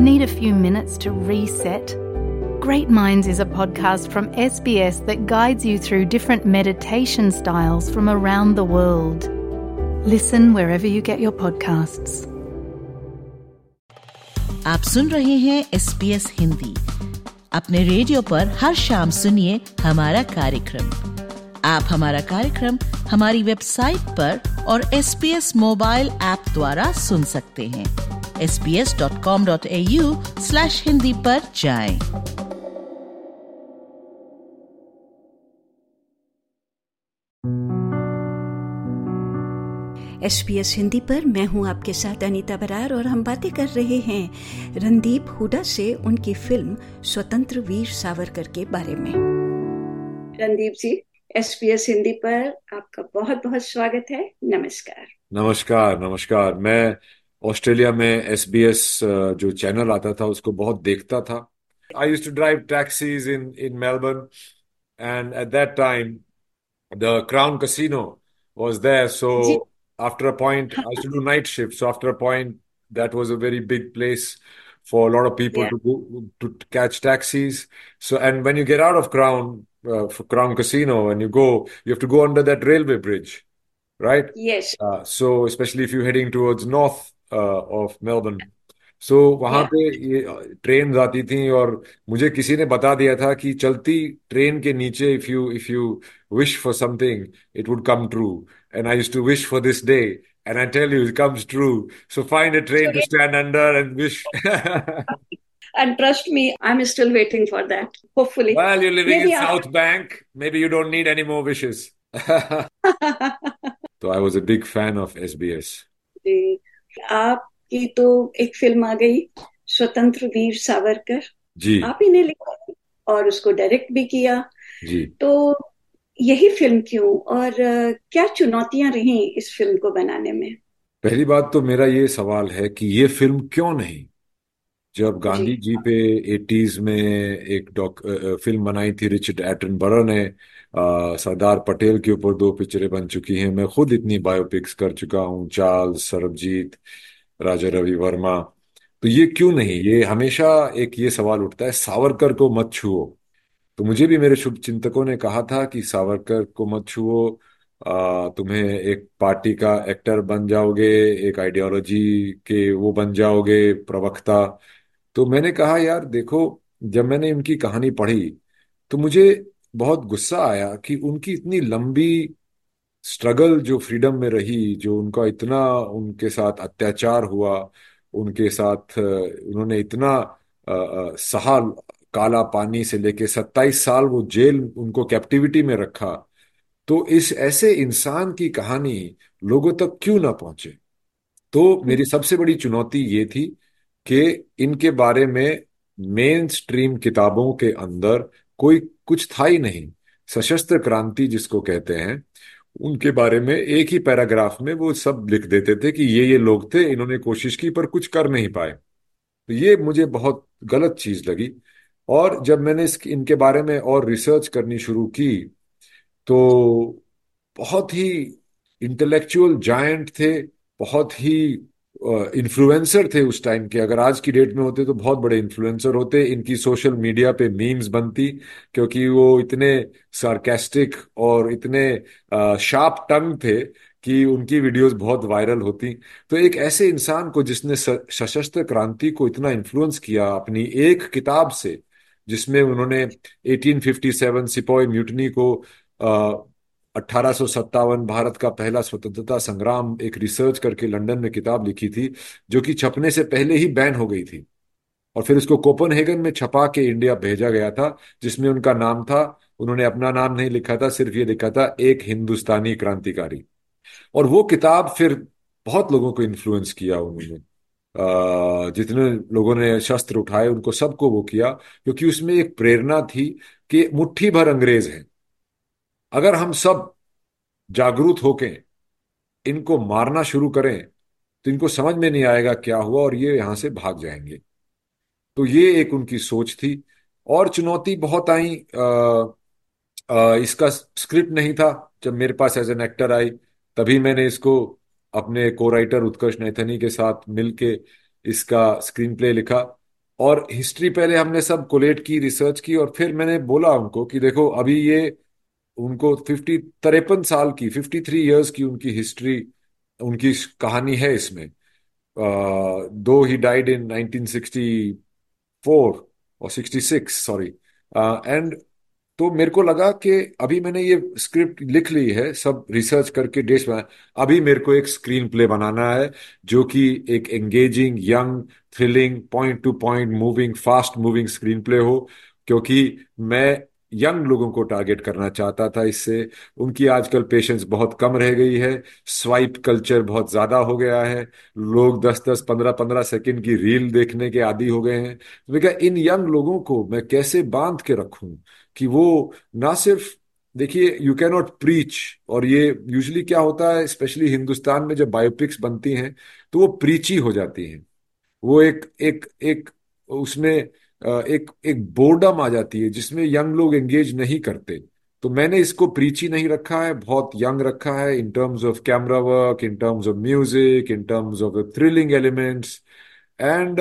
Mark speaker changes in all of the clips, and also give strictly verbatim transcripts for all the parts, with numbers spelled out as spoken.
Speaker 1: Need a few minutes to reset? Great Minds is a podcast from S B S that guides you through different meditation styles from around the world. Listen wherever you get your podcasts.
Speaker 2: आप सुन रहे हैं S B S Hindi. अपने radio पर हर शाम सुनिए हमारा कार्यक्रम। आप हमारा कार्यक्रम हमारी वेबसाइट पर और S B S mobile app द्वारा सुन सकते हैं। S B S dot com dot A U slash Hindi पर जाएं।
Speaker 3: एस बी एस हिंदी पर मैं हूं आपके साथ अनीता बरार और हम बातें कर रहे हैं रणदीप हुडा से उनकी फिल्म स्वतंत्र वीर सावरकर के बारे में। Randeep ji, S B S Hindi पर आपका बहुत बहुत स्वागत है। नमस्कार।
Speaker 4: नमस्कार नमस्कार। मैं ऑस्ट्रेलिया में एस बी एस जो चैनल आता था उसको बहुत देखता था। I used to drive taxis in in Melbourne and at that time the Crown casino was there, so after a point, I used to do night shift. So after a point, that was a very big place for a lot of people yeah. to go to catch taxis. So, and when you get out of Crown, uh, for Crown Casino, and you go, you have to go under that railway bridge, right?
Speaker 3: Yes.
Speaker 4: Uh, so, especially if you're heading towards north uh, of Melbourne. So, वहां पे ये train आती थी और मुझे किसी ने बता दिया था कि चलती ट्रेन के नीचे if you if you wish for something, it would come true. And I used to wish for this day, and I tell you, it comes true. So find a train to stand under and wish.
Speaker 3: And trust me, I'm still waiting for that. Hopefully.
Speaker 4: Well, you're living
Speaker 3: maybe
Speaker 4: in South I... Bank. Maybe you don't need any more wishes. So I was a big fan of S B S.
Speaker 3: जी, आपकी तो एक film आ गई, स्वतंत्र वीर सावरकर।
Speaker 4: जी।
Speaker 3: आप ही ने लिखा और उसको डायरेक्ट भी किया।
Speaker 4: जी।
Speaker 3: तो यही फिल्म क्यों और क्या चुनौतियां रही इस फिल्म को बनाने में?
Speaker 4: पहली बात तो मेरा ये सवाल है कि ये फिल्म क्यों नहीं? जब गांधी जी, जी पे एटीज में एक डॉक फिल्म बनाई थी रिचर्ड एटनबरो ने, आ, सरदार पटेल के ऊपर दो पिक्चरें बन चुकी हैं। मैं खुद इतनी बायोपिक्स कर चुका हूँ, चार्ल्स, सरबजीत, राजा रवि वर्मा। तो ये क्यों नहीं? ये हमेशा एक ये सवाल उठता है, सावरकर को मत छुओ। तो मुझे भी मेरे शुभ चिंतकों ने कहा था कि सावरकर को मत छुओ, आ, तुम्हें एक पार्टी का एक्टर बन जाओगे, एक आइडियोलॉजी के वो बन जाओगे प्रवक्ता। तो मैंने कहा यार देखो, जब मैंने उनकी कहानी पढ़ी तो मुझे बहुत गुस्सा आया कि उनकी इतनी लंबी स्ट्रगल जो फ्रीडम में रही, जो उनका इतना उनके साथ अत्याचार हुआ, उनके साथ उन्होंने इतना सहा, काला पानी से लेके सत्ताईस साल वो जेल, उनको कैप्टिविटी में रखा। तो इस ऐसे इंसान की कहानी लोगों तक क्यों ना पहुंचे? तो मेरी सबसे बड़ी चुनौती ये थी कि इनके बारे में मेन स्ट्रीम किताबों के अंदर कोई कुछ था ही नहीं। सशस्त्र क्रांति जिसको कहते हैं, उनके बारे में एक ही पैराग्राफ में वो सब लिख देते थे कि ये ये लोग थे, इन्होंने कोशिश की पर कुछ कर नहीं पाए। तो ये मुझे बहुत गलत चीज लगी। और जब मैंने इस इनके बारे में और रिसर्च करनी शुरू की तो बहुत ही इंटेलेक्चुअल जायंट थे, बहुत ही इन्फ्लुएंसर थे उस टाइम के। अगर आज की डेट में होते तो बहुत बड़े इन्फ्लुएंसर होते। इनकी सोशल मीडिया पे मीम्स बनती क्योंकि वो इतने सार्केस्टिक और इतने शार्प टंग थे कि उनकी वीडियोस बहुत वायरल होती। तो एक ऐसे इंसान को जिसने सशस्त्र क्रांति को इतना इन्फ्लुएंस किया अपनी एक किताब से, जिसमें उन्होंने अठारह सौ सत्तावन सिपाही म्यूटनी को, अठारह सौ सत्तावन भारत का पहला स्वतंत्रता संग्राम, एक रिसर्च करके लंदन में किताब लिखी थी जो कि छपने से पहले ही बैन हो गई थी। और फिर उसको कोपेनहेगन में छपा के इंडिया भेजा गया था, जिसमें उनका नाम था, उन्होंने अपना नाम नहीं लिखा था, सिर्फ ये लिखा था एक हिंदुस्तानी क्रांतिकारी। और वो किताब फिर बहुत लोगों को इन्फ्लुएंस किया उन्होंने। जितने लोगों ने शस्त्र उठाए उनको सबको वो किया, क्योंकि उसमें एक प्रेरणा थी कि मुट्ठी भर अंग्रेज हैं, अगर हम सब जागरूक होके इनको मारना शुरू करें तो इनको समझ में नहीं आएगा क्या हुआ और ये यहां से भाग जाएंगे। तो ये एक उनकी सोच थी। और चुनौती बहुत आई। आ, आ, इसका स्क्रिप्ट नहीं था जब मेरे पास एज एन एक्टर आई, तभी मैंने इसको अपने को राइटर उत्कर्ष नैथनी के साथ मिलके इसका स्क्रीन प्ले लिखा। और हिस्ट्री पहले हमने सब कोलेट की, रिसर्च की, और फिर मैंने बोला उनको कि देखो अभी ये उनको फिफ्टी तिरपन साल की फिफ्टी थ्री इयर्स की उनकी हिस्ट्री, उनकी कहानी है इसमें। दो ही died in nineteen sixty four और सिक्सटी सिक्स, सॉरी। एंड तो मेरे को लगा कि अभी मैंने ये स्क्रिप्ट लिख ली है, सब रिसर्च करके डेट्स बना, अभी मेरे को एक स्क्रीन प्ले बनाना है जो कि एक engaging, young, thrilling, point to point moving, fast moving screenplay हो, क्योंकि मैं यंग लोगों को टारगेट करना चाहता था इससे। उनकी आजकल पेशेंस बहुत कम रह गई है, स्वाइप कल्चर बहुत ज्यादा हो गया है, लोग दस दस पंद्रह पंद्रह सेकंड की रील देखने के आदी हो गए हैं। तो मैं क्या इन यंग लोगों को मैं कैसे बांध के रखूं कि वो ना सिर्फ, देखिए यू कैन नॉट प्रीच, और ये यूजुअली क्या होता है स्पेशली हिंदुस्तान में जब बायोपिक्स बनती हैं तो वो प्रीची हो जाती हैं। वो एक एक एक उसमें अ, एक एक बोर्डम आ जाती है जिसमें यंग लोग एंगेज नहीं करते। तो मैंने इसको प्रीची नहीं रखा है, बहुत यंग रखा है in terms of camera work, in terms of music, in terms of thrilling elements. And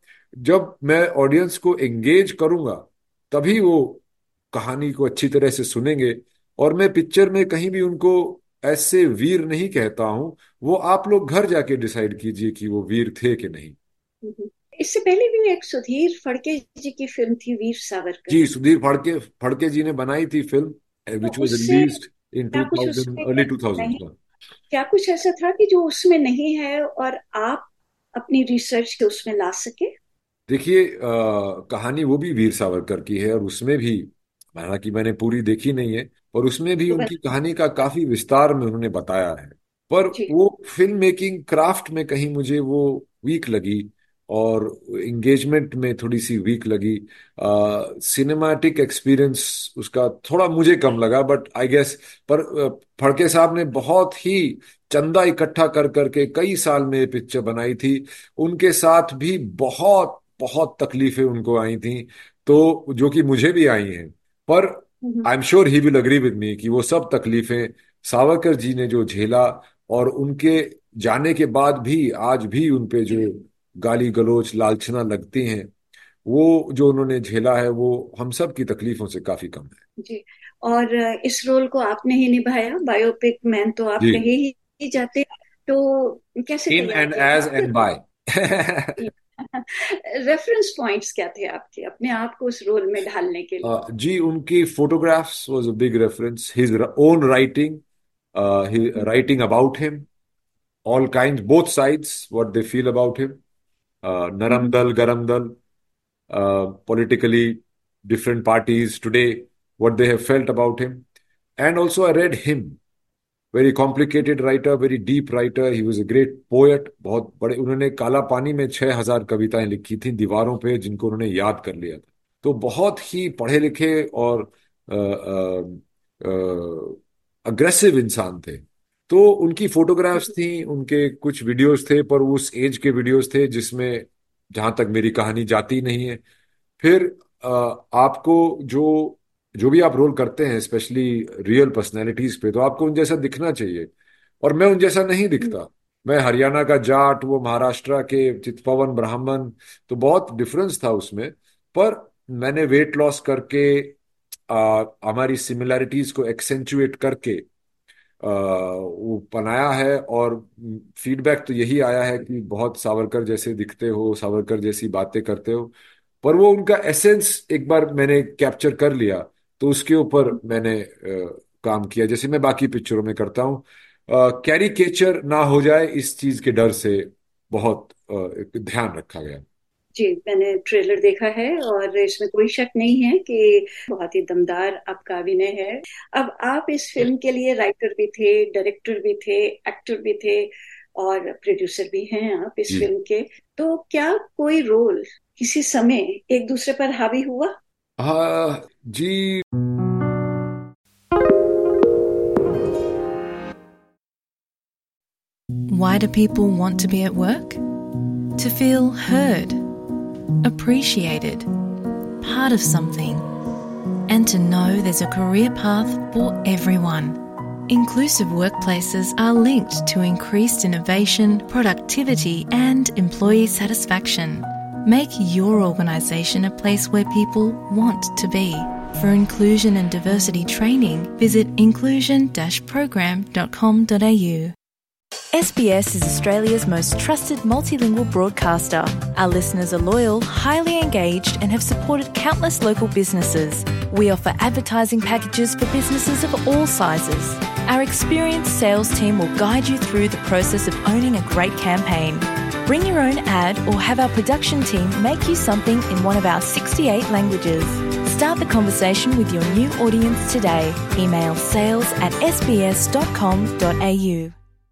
Speaker 4: जब मैं ऑडियंस को एंगेज करूंगा तभी वो कहानी को अच्छी तरह से सुनेंगे। और मैं पिक्चर में कहीं भी उनको ऐसे वीर नहीं कहता हूं, वो आप लोग घर जाके डिसाइड कीजिए कि वो वीर थे कि नहीं।
Speaker 3: इससे पहले भी एक सुधीर फड़के जी की फिल्म थी वीर सावरकर।
Speaker 4: जी, सुधीर फड़के फड़के जी ने बनाई थी फिल्म
Speaker 3: तो
Speaker 4: विच वाज
Speaker 3: उससे
Speaker 4: रिलीज्ड इन
Speaker 3: क्या कुछ
Speaker 4: टू थाउजेंड,
Speaker 3: उसमें
Speaker 4: अर्ली टू थाउजेंड
Speaker 3: नहीं,
Speaker 4: का।
Speaker 3: क्या कुछ ऐसा था कि जो उसमें नहीं है और आप अपनी रिसर्च के उसमें ला सके?
Speaker 4: देखिए अ, कहानी वो भी वीर सावरकर की है, और उसमें भी, हालांकि मैंने पूरी देखी नहीं है, और उसमें भी
Speaker 3: तो
Speaker 4: उनकी
Speaker 3: बस
Speaker 4: कहानी का काफी विस्तार में उन्होंने बताया है। पर
Speaker 3: जी।
Speaker 4: वो फिल्म मेकिंग क्राफ्ट में कहीं मुझे वो वीक लगी, और एंगेजमेंट में थोड़ी सी वीक लगी। सिनेमैटिक एक्सपीरियंस उसका थोड़ा मुझे कम लगा, बट आई गेस, पर अ, फड़के साहब ने बहुत ही चंदा इकट्ठा कर करके कई साल में ये पिक्चर बनाई थी। उनके साथ भी बहुत बहुत तकलीफें उनको आई थी, तो जो कि मुझे भी आई हैं। पर
Speaker 3: hmm,
Speaker 4: I am sure he will agree with me कि वो सब तकलीफें सावरकर जी ने जो झेला, और उनके जाने के बाद भी आज भी उन पे जो गाली गलौज लांछना लगती हैं, वो जो उन्होंने झेला है वो हम सब की तकलीफों से काफी कम है।
Speaker 3: जी। और इस रोल को आपने ही निभाया, बायोपिक मैन तो आप
Speaker 4: जी,
Speaker 3: कहे ही, ही जाते, तो कैसे
Speaker 4: इन
Speaker 3: तैयार
Speaker 4: एंड
Speaker 3: किया था
Speaker 4: एज
Speaker 3: आपके
Speaker 4: end
Speaker 3: role?
Speaker 4: By.
Speaker 3: Reference points क्या थे आपके अपने आप को उस रोल में ढालने के लिए?
Speaker 4: जी, उनकी photographs was a big reference, his own writing, writing about him, all kinds, both sides, what they feel about him. Uh, Naram
Speaker 3: hmm,
Speaker 4: Dal, Garam Dal, uh, politically different parties today, what they have felt about him. And also, I read him. Very complicated writer, very deep writer. He was a great poet. बहुत बड़े, उन्होंने काला पानी में छह हजार कविताएं लिखी थी दीवारों पे, जिनको उन्होंने याद कर लिया था। तो बहुत ही पढ़े लिखे और अग्रेसिव इंसान थे। तो उनकी फोटोग्राफ्स थी, उनके कुछ वीडियोस थे, पर उस एज के वीडियोस थे जिसमें जहां तक मेरी कहानी जाती नहीं है। फिर अ, आपको जो जो भी आप रोल करते हैं, स्पेशली रियल पर्सनैलिटीज पे, तो आपको उन जैसा दिखना चाहिए, और मैं उन जैसा नहीं दिखता। मैं हरियाणा का जाट, वो महाराष्ट्र के चितपवन ब्राह्मण, तो बहुत डिफरेंस था उसमें। पर मैंने वेट लॉस करके आ, हमारी सिमिलैरिटीज को एक्सेंचुएट करके आ, वो बनाया है, और फीडबैक तो यही आया है कि बहुत सावरकर जैसे दिखते हो, सावरकर जैसी बातें करते हो। पर वो उनका एसेंस एक बार मैंने कैप्चर कर लिया, तो उसके ऊपर मैंने आ, काम किया, जैसे मैं बाकी पिक्चरों में करता हूँ। कैरिकेचर ना हो जाए इस चीज के डर से बहुत आ, ध्यान रखा गया।
Speaker 3: जी, मैंने ट्रेलर देखा है और इसमें कोई शक नहीं है कि बहुत ही दमदार आपका अभिनय है। अब आप इस फिल्म के लिए राइटर भी थे, डायरेक्टर भी थे, एक्टर भी थे और प्रोड्यूसर भी हैं आप इस
Speaker 4: जी,
Speaker 3: फिल्म के। तो क्या कोई रोल किसी समय एक दूसरे पर हावी हुआ?
Speaker 4: हाँ जी।
Speaker 5: Why do people want to be at work? To feel heard, appreciated, part of something, and to know there's a career path for everyone. Inclusive workplaces are linked to increased innovation, productivity, and employee satisfaction. Make your organisation a place where people want to be. For inclusion and diversity training, visit inclusion dash program dot com dot a u. S B S is Australia's most trusted multilingual broadcaster. Our listeners are loyal, highly engaged, and have supported countless local businesses. We offer advertising packages for businesses of all sizes. Our experienced sales team will guide you through the process of owning a great campaign. Bring your own ad or have our production team make you something in one of our sixty-eight languages. Start the conversation with your new audience today. Email sales at s b s dot com dot a u.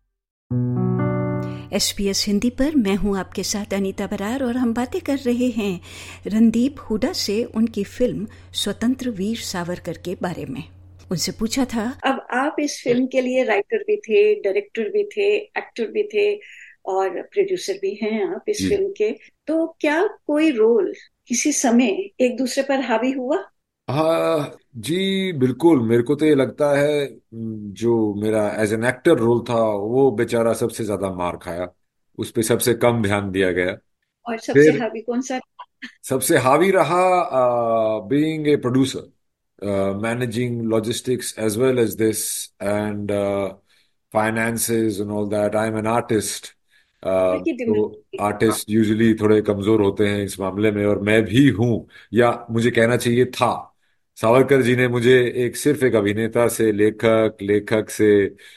Speaker 3: S B S Hindi पर मैं हूं आपके साथ अनीता बरार और हम बातें कर रहे हैं रणदीप हुडा से उनकी फिल्म स्वतंत्र वीर सावरकर के बारे में। उनसे पूछा था, अब आप इस फिल्म के लिए राइटर भी थे, डायरेक्टर भी थे, एक्टर भी थे और प्रोड्यूसर भी हैं आप इस फिल्म के, तो क्या कोई रोल किसी समय एक दूसरे पर हावी हुआ?
Speaker 4: हाँ जी, बिल्कुल। मेरे को तो ये लगता है जो मेरा एज एन एक्टर रोल था वो बेचारा सबसे ज्यादा मार खाया, उस पे सबसे कम ध्यान दिया गया।
Speaker 3: और सबसे हावी कौन सा?
Speaker 4: सबसे हावी रहा being a producer, managing logistics as well as this and finances and all that. I am an artist, तो आर्टिस्ट यूजुअली थोड़े कमजोर होते हैं इस मामले में, और मैं भी हूं, या मुझे कहना चाहिए था। सावरकर जी ने मुझे एक सिर्फ एक अभिनेता से लेखक, लेखक से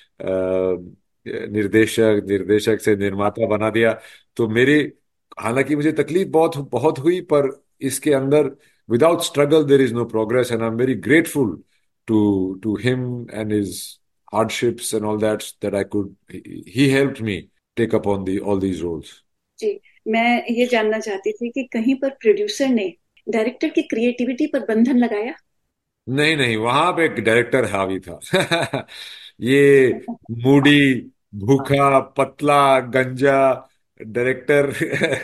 Speaker 4: निर्देशक, निर्देशक से निर्माता बना दिया। तो मेरे, हालांकि मुझे तकलीफ बहुत बहुत हुई, पर इसके अंदर without struggle there is no progress, and I am very grateful to to him and his hardships and all that that I could he helped me take up on the all these roles.
Speaker 3: जी, मैं ये जानना चाहती थी कि कहीं पर producer ने डायरेक्टर की क्रिएटिविटी पर बंधन लगाया?
Speaker 4: नहीं नहीं, वहां पे एक डायरेक्टर हावी था। ये मूडी, भूखा, पतला, गंजा डायरेक्टर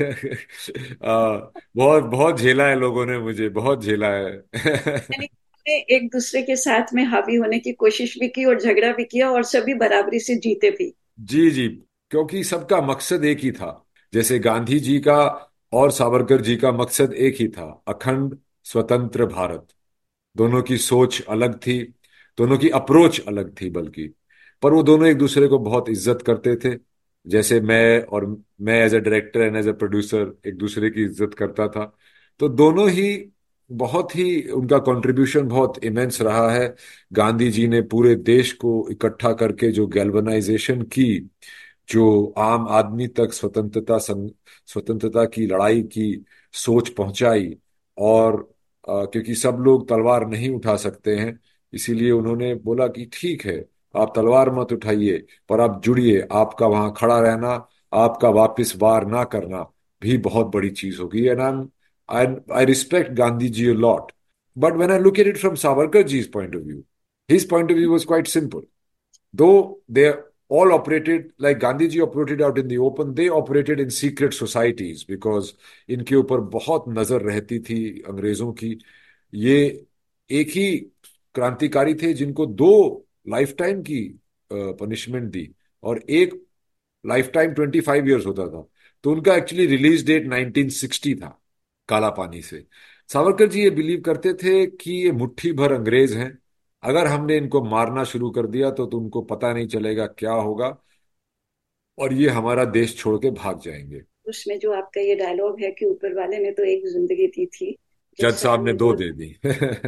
Speaker 4: बहुत बहुत झेला है लोगों ने, मुझे बहुत झेला है।
Speaker 3: एक दूसरे के साथ में हावी होने की कोशिश भी की और झगड़ा भी किया और सभी बराबरी से जीते भी।
Speaker 4: जी जी, क्योंकि सबका मकसद एक ही था। जैसे गांधी जी का और सावरकर जी का मकसद एक ही था, अखंड स्वतंत्र भारत। दोनों की सोच अलग थी, दोनों की अप्रोच अलग थी, बल्कि पर वो दोनों एक दूसरे को बहुत इज्जत करते थे। जैसे मैं और मैं as a director and as a producer एक दूसरे की इज्जत करता था। तो दोनों ही बहुत ही, उनका कंट्रीब्यूशन बहुत इमेंस रहा है। गांधी जी ने पूरे देश को इकट्ठा करके जो गैल्वनाइजेशन की, जो आम आदमी तक स्वतंत्रता स्वतंत्रता की लड़ाई की सोच पहुंचाई, और आ, क्योंकि सब लोग तलवार नहीं उठा सकते हैं, इसीलिए उन्होंने बोला कि ठीक है, आप तलवार मत उठाइए, पर आप जुड़िए, आपका वहां खड़ा रहना, आपका वापस वार ना करना भी बहुत बड़ी चीज होगी। And I am I, I respect Gandhi ji a lot. But when I look at it from Savarkar ji's point of view, his point of view was quite simple. Though they all operated, like Gandhi ji operated out in the open, they operated in secret societies because इनके ऊपर बहुत नजर रहती थी अंग्रेजों की। ये एक ही क्रांतिकारी थे जिनको दो लाइफ टाइम की पनिशमेंट दी, और एक life time twenty five years होता था। तो उनका actually release date nineteen sixty था, काला पानी से। सावरकर जी ये बिलीव करते थे कि ये मुट्ठी भर अंग्रेज हैं, अगर हमने इनको मारना शुरू कर दिया तो तुमको पता नहीं चलेगा क्या होगा, और ये हमारा देश छोड़ के भाग जाएंगे।
Speaker 3: उसमें जो आपका ये डायलॉग है कि ऊपर वाले ने तो एक जिंदगी दी थी,
Speaker 4: जज साहब ने दो दे दी।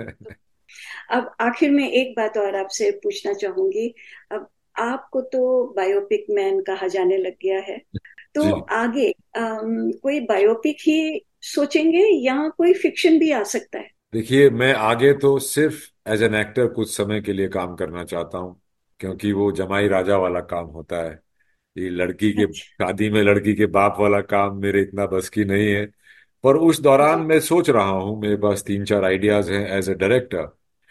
Speaker 3: अब आखिर में एक बात और आपसे पूछना चाहूंगी। अब आपको तो बायोपिक मैन कहा जाने लग गया है, तो आगे आम, कोई बायोपिक ही सोचेंगे या कोई फिक्शन भी आ सकता है?
Speaker 4: देखिए, मैं आगे तो सिर्फ एज एन एक्टर कुछ समय के लिए काम करना चाहता हूँ, क्योंकि वो जमाई राजा वाला काम होता है। ये लड़की के शादी में लड़की के बाप वाला काम मेरे इतना बस की नहीं है। पर उस दौरान मैं सोच रहा हूँ, मेरे पास तीन चार आइडियाज हैं एज ए डायरेक्टर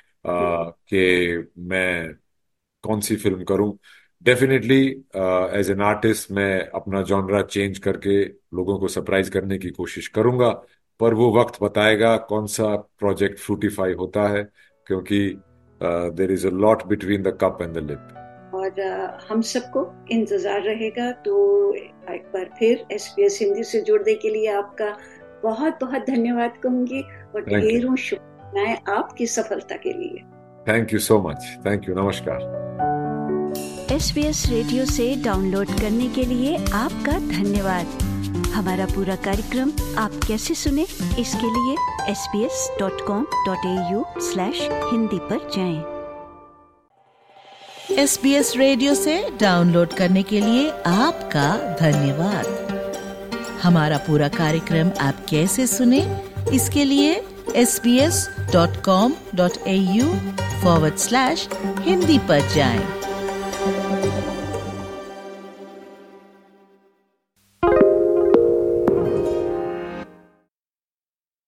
Speaker 4: कि मैं कौन सी फिल्म करूं। डेफिनेटली एज एन आर्टिस्ट मैं अपना जॉनरा चेंज करके लोगों को सरप्राइज करने की कोशिश करूंगा, पर वो वक्त बताएगा कौन सा प्रोजेक्ट फ्रूटिफाई होता है, क्योंकि there is a lot between the cup and the lip.
Speaker 3: और uh, हम सबको इंतजार रहेगा। तो एक बार फिर एस बी एस हिंदी से जुड़ने के लिए आपका बहुत बहुत धन्यवाद कहूंगी और ढेरों शुभकामनाएं आपकी सफलता के लिए।
Speaker 4: Thank you so much. Thank you. नमस्कार।
Speaker 3: एस बी एस रेडियो से डाउनलोड करने के लिए आपका धन्यवाद। हमारा पूरा कार्यक्रम आप कैसे सुने, इसके लिए S B S dot com dot A U slash Hindi पर जाएं।
Speaker 2: एस बी एस रेडियो से डाउनलोड करने के लिए आपका धन्यवाद। हमारा पूरा कार्यक्रम आप कैसे सुने, इसके लिए S B S dot com dot A U forward slash Hindi पर जाएं।